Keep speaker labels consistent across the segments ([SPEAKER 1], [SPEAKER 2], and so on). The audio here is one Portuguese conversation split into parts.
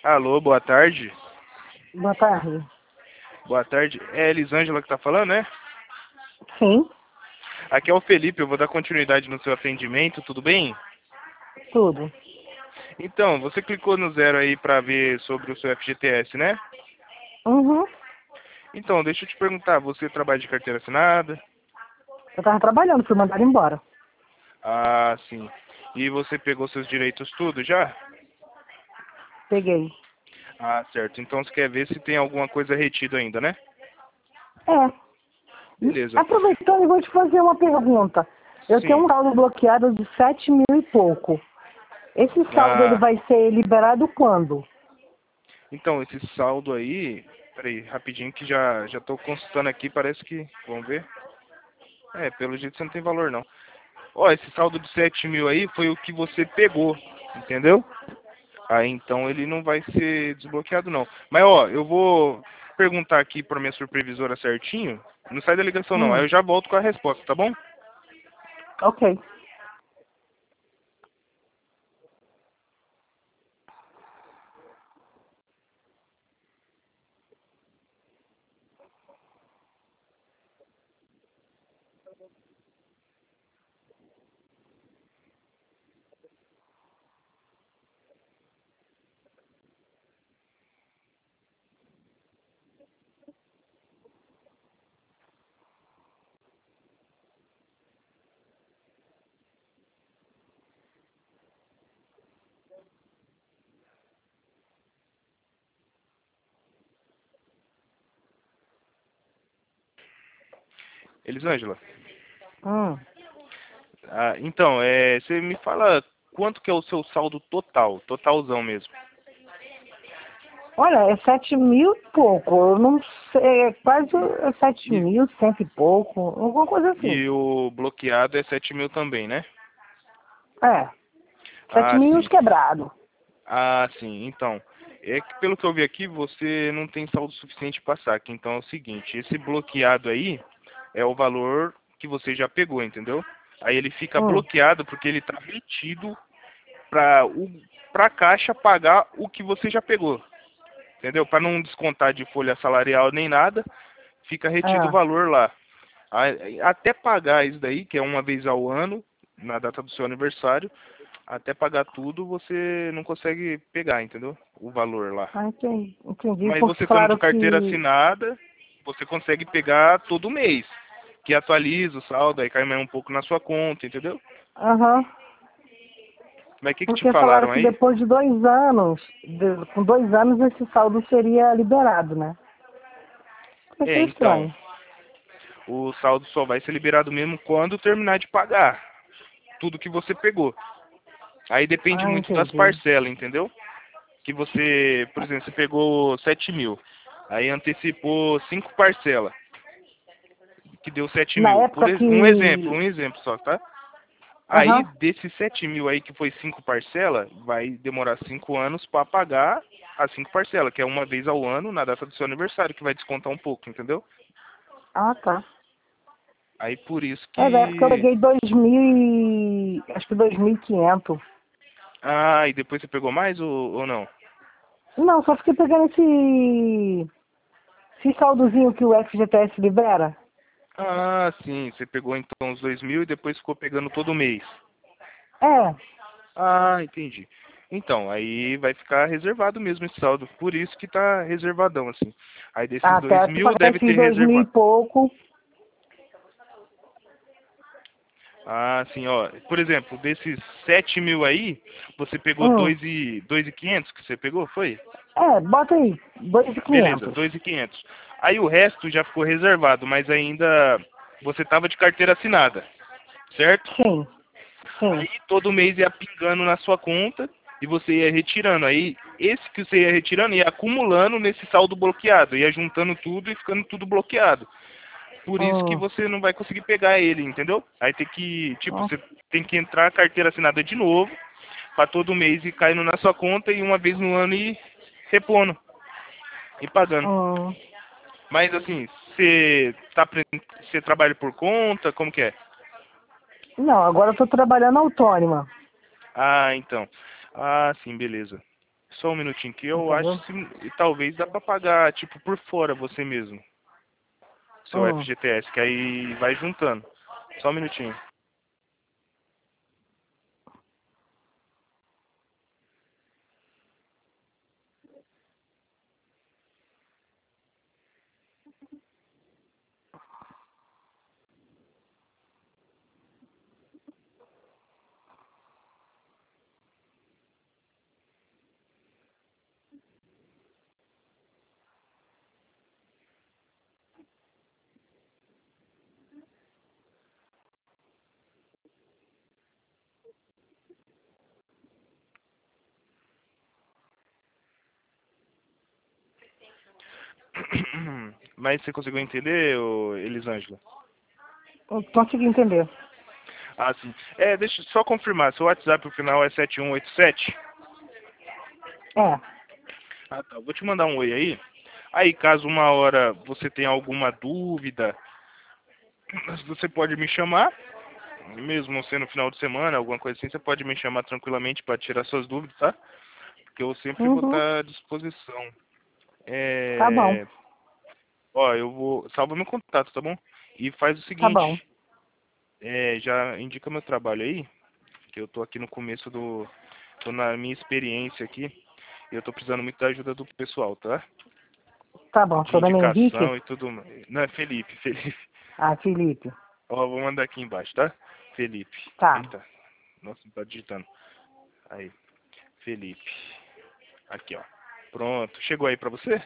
[SPEAKER 1] Alô, boa tarde.
[SPEAKER 2] Boa tarde.
[SPEAKER 1] Boa tarde. É a Elisângela que tá falando, né?
[SPEAKER 2] Sim,
[SPEAKER 1] Aqui é o Felipe, eu vou dar continuidade no seu atendimento, tudo bem?
[SPEAKER 2] tudo.
[SPEAKER 1] Então, você clicou no zero aí pra ver sobre o seu FGTS, né?
[SPEAKER 2] Uhum.
[SPEAKER 1] Então, deixa eu te perguntar, você trabalha de carteira assinada?
[SPEAKER 2] Eu tava trabalhando, fui mandado embora.
[SPEAKER 1] Ah, sim. E você pegou seus direitos tudo já?
[SPEAKER 2] Peguei.
[SPEAKER 1] Ah, certo. Então você quer ver se tem alguma coisa retida ainda, né?
[SPEAKER 2] É.
[SPEAKER 1] Beleza.
[SPEAKER 2] Aproveitando, eu vou te fazer uma pergunta. Eu tenho
[SPEAKER 1] Sim.
[SPEAKER 2] um saldo bloqueado de 7 mil e pouco. Esse saldo ele
[SPEAKER 1] Ah,
[SPEAKER 2] vai ser liberado quando?
[SPEAKER 1] então, esse saldo aí... Peraí, rapidinho que já tô consultando aqui, parece que... Vamos ver. É, pelo jeito você não tem valor, não. Ó, esse saldo de 7 mil aí foi o que você pegou, entendeu? Aí então ele não vai ser desbloqueado, não. Mas, ó, eu vou perguntar aqui pra minha supervisora certinho. Não sai da ligação, não. Aí eu já volto com a resposta, tá bom?
[SPEAKER 2] Ok.
[SPEAKER 1] Elisângela.
[SPEAKER 2] Hum.
[SPEAKER 1] Ah, então, você me fala quanto que é o seu saldo total, totalzão mesmo.
[SPEAKER 2] Olha, é 7 mil e pouco. Eu não sei, é quase 7
[SPEAKER 1] E,
[SPEAKER 2] mil, cento e pouco. Alguma coisa assim.
[SPEAKER 1] e o bloqueado é 7 mil também, né?
[SPEAKER 2] É. 7
[SPEAKER 1] Ah,
[SPEAKER 2] mil e uns
[SPEAKER 1] sim.
[SPEAKER 2] quebrado.
[SPEAKER 1] Ah, sim. Então, é que pelo que eu vi aqui, você não tem saldo suficiente para saque. Então é o seguinte, esse bloqueado aí é o valor que você já pegou, entendeu? Aí ele fica
[SPEAKER 2] Hum.
[SPEAKER 1] bloqueado porque ele está retido para a caixa pagar o que você já pegou, entendeu? Para não descontar de folha salarial nem nada, fica retido o
[SPEAKER 2] É.
[SPEAKER 1] valor lá. Até pagar isso daí, que é uma vez ao ano, na data do seu aniversário, até pagar tudo, você não consegue pegar, entendeu? O valor lá.
[SPEAKER 2] Ah, entendi.
[SPEAKER 1] Mas
[SPEAKER 2] Porque
[SPEAKER 1] você estando de
[SPEAKER 2] falaram
[SPEAKER 1] carteira
[SPEAKER 2] que...
[SPEAKER 1] assinada, você consegue pegar todo mês. Que atualiza o saldo, aí cai mais um pouco na sua conta, entendeu?
[SPEAKER 2] Aham.
[SPEAKER 1] Mas o que te
[SPEAKER 2] Porque falaram
[SPEAKER 1] falaram
[SPEAKER 2] que
[SPEAKER 1] aí?
[SPEAKER 2] depois de 2 anos, com 2 anos esse saldo seria liberado, né?
[SPEAKER 1] É,
[SPEAKER 2] Achei
[SPEAKER 1] então,
[SPEAKER 2] estranho.
[SPEAKER 1] o saldo só vai ser liberado mesmo quando terminar de pagar tudo que você pegou. Aí depende
[SPEAKER 2] Ah,
[SPEAKER 1] muito das
[SPEAKER 2] entendi.
[SPEAKER 1] parcelas, entendeu? Que você, por exemplo, você pegou 7 mil, aí antecipou 5 parcelas, que deu 7
[SPEAKER 2] Na
[SPEAKER 1] mil.
[SPEAKER 2] época
[SPEAKER 1] Um
[SPEAKER 2] que...
[SPEAKER 1] exemplo só, tá? Aí,
[SPEAKER 2] Aham.
[SPEAKER 1] desses 7 mil aí, que foi 5 parcelas, vai demorar 5 anos para pagar as 5 parcelas, que é uma vez ao ano, na data do seu aniversário, que vai descontar um pouco, entendeu?
[SPEAKER 2] Ah, tá.
[SPEAKER 1] Aí, por isso
[SPEAKER 2] É, na época eu
[SPEAKER 1] que...
[SPEAKER 2] peguei 2.000 e... Acho que 2.500.
[SPEAKER 1] Ah, e depois você pegou mais ou não?
[SPEAKER 2] Não, só fiquei pegando esse saldozinho que o FGTS libera.
[SPEAKER 1] Ah, sim, você pegou então os 2 mil e depois ficou pegando todo mês.
[SPEAKER 2] É.
[SPEAKER 1] Ah, entendi. Então, aí vai ficar reservado mesmo esse saldo, por isso que tá reservadão, assim. Aí desses
[SPEAKER 2] Até
[SPEAKER 1] 2
[SPEAKER 2] se
[SPEAKER 1] mil
[SPEAKER 2] pagar
[SPEAKER 1] deve ter
[SPEAKER 2] esses 2.000 e
[SPEAKER 1] reservado.
[SPEAKER 2] pouco.
[SPEAKER 1] Ah, sim, ó. Por exemplo, desses 7 mil aí, você pegou
[SPEAKER 2] Hum.
[SPEAKER 1] 2.500 que você pegou, foi?
[SPEAKER 2] É, bota aí.
[SPEAKER 1] Beleza,
[SPEAKER 2] 2.500.
[SPEAKER 1] 2.500. Aí o resto já ficou reservado, mas ainda você tava de carteira assinada, certo?
[SPEAKER 2] Sim, sim.
[SPEAKER 1] Aí todo mês ia pingando na sua conta e você ia retirando. Aí esse que você ia retirando ia acumulando nesse saldo bloqueado, ia juntando tudo e ficando tudo bloqueado. Por isso que
[SPEAKER 2] Hum.
[SPEAKER 1] você não vai conseguir pegar ele, entendeu? Aí tem que, tipo,
[SPEAKER 2] Hum.
[SPEAKER 1] você tem que entrar a carteira assinada de novo, para todo mês ir caindo na sua conta e uma vez no ano ir repondo e pagando.
[SPEAKER 2] Hum.
[SPEAKER 1] Mas assim, você trabalha por conta, como que é?
[SPEAKER 2] Não, agora eu tô trabalhando autônoma.
[SPEAKER 1] Ah, então. Ah, sim, beleza. Só um minutinho que eu acho
[SPEAKER 2] entendeu?
[SPEAKER 1] que talvez dá pra pagar, tipo, por fora você mesmo. Seu
[SPEAKER 2] Hum.
[SPEAKER 1] FGTS, que aí vai juntando. Só um minutinho. Mas você conseguiu entender, ô Elisângela?
[SPEAKER 2] Eu consegui entender.
[SPEAKER 1] Ah, sim. É, deixa eu só confirmar. Seu WhatsApp, o final é 7187.
[SPEAKER 2] É,
[SPEAKER 1] Ah, tá. Vou te mandar um oi aí. Aí, caso uma hora você tenha alguma dúvida, você pode me chamar. Mesmo sendo final de semana, alguma coisa assim, você pode me chamar tranquilamente para tirar suas dúvidas, tá? Porque eu sempre vou
[SPEAKER 2] uhum,
[SPEAKER 1] estar à disposição.
[SPEAKER 2] tá bom,
[SPEAKER 1] É... Ó, eu vou... Salva meu contato, tá bom? E faz o
[SPEAKER 2] tá bom,
[SPEAKER 1] seguinte, já indica meu trabalho aí, que eu tô aqui no começo do... Tô na minha experiência aqui, e eu tô precisando muito da ajuda do pessoal, tá?
[SPEAKER 2] tá bom.
[SPEAKER 1] De
[SPEAKER 2] Seu nome é Henrique?
[SPEAKER 1] indicação e tudo mais. Não, é Felipe, Felipe.
[SPEAKER 2] Ah, Felipe.
[SPEAKER 1] Ó, vou mandar aqui embaixo, tá? Felipe.
[SPEAKER 2] Tá,
[SPEAKER 1] Eita, nossa, não tá digitando. Aí, Felipe. Aqui, ó. Pronto. Chegou aí pra você?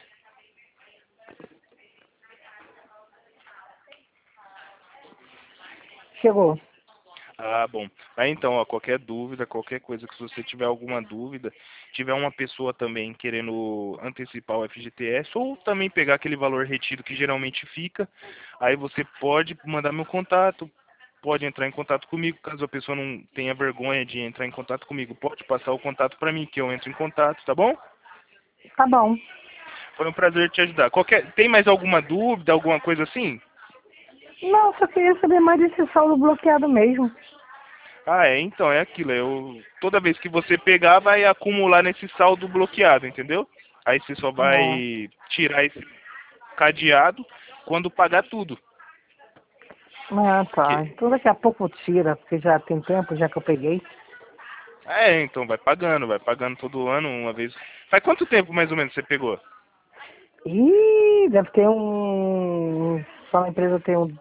[SPEAKER 2] chegou.
[SPEAKER 1] Ah, bom. Aí então, ó, qualquer dúvida, qualquer coisa que se você tiver alguma dúvida, tiver uma pessoa também querendo antecipar o FGTS ou também pegar aquele valor retido que geralmente fica, aí você pode mandar meu contato, pode entrar em contato comigo, caso a pessoa não tenha vergonha de entrar em contato comigo, pode passar o contato para mim que eu entro em contato, tá bom?
[SPEAKER 2] Tá bom.
[SPEAKER 1] Foi um prazer te ajudar. Tem mais alguma dúvida, alguma coisa assim?
[SPEAKER 2] Não, só queria saber mais desse saldo bloqueado mesmo.
[SPEAKER 1] Ah, então, é aquilo. Toda vez que você pegar, vai acumular nesse saldo bloqueado, entendeu? Aí você só
[SPEAKER 2] Ah,
[SPEAKER 1] vai tirar esse cadeado quando pagar tudo.
[SPEAKER 2] ah, tá.
[SPEAKER 1] Que...
[SPEAKER 2] Então daqui a pouco tira, porque já tem tempo, já que eu peguei.
[SPEAKER 1] Então, vai pagando todo ano, uma vez. Faz quanto tempo mais ou menos você pegou?
[SPEAKER 2] Ih, deve ter um. Só na empresa tem um.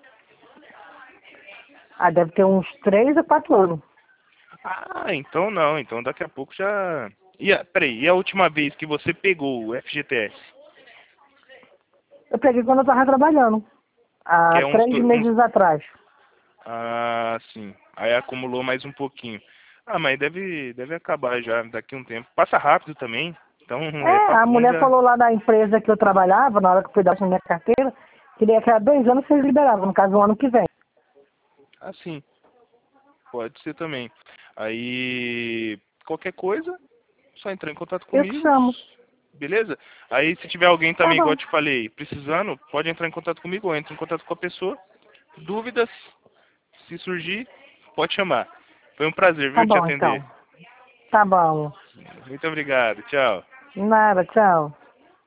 [SPEAKER 2] Ah, deve ter uns 3 a 4 anos.
[SPEAKER 1] Ah, então não. Então daqui a pouco já. Peraí, e a última vez que você pegou o FGTS?
[SPEAKER 2] Eu peguei quando eu tava trabalhando.
[SPEAKER 1] Que
[SPEAKER 2] Há
[SPEAKER 1] é
[SPEAKER 2] 3 meses atrás.
[SPEAKER 1] Ah, sim. Aí acumulou mais um pouquinho. Ah, mas deve acabar já daqui a um tempo. Passa rápido também. Então é
[SPEAKER 2] É, a
[SPEAKER 1] papum
[SPEAKER 2] mulher
[SPEAKER 1] já.
[SPEAKER 2] falou lá da empresa que eu trabalhava, na hora que eu fui dar na minha carteira, que daqui a 2 anos vocês liberavam, no caso, o ano que vem.
[SPEAKER 1] Ah, sim. Pode ser também. Aí qualquer coisa, só entrar em contato
[SPEAKER 2] Eu te
[SPEAKER 1] comigo.
[SPEAKER 2] chamo.
[SPEAKER 1] Beleza? Aí se tiver alguém
[SPEAKER 2] Tá
[SPEAKER 1] também, igual
[SPEAKER 2] bom.
[SPEAKER 1] eu te falei, precisando, pode entrar em contato comigo ou entra em contato com a pessoa. Dúvidas, se surgir, pode chamar. Foi um prazer,
[SPEAKER 2] Tá
[SPEAKER 1] viu, te
[SPEAKER 2] bom,
[SPEAKER 1] atender.
[SPEAKER 2] então. Tá bom.
[SPEAKER 1] Muito obrigado. Tchau.
[SPEAKER 2] Nada, tchau.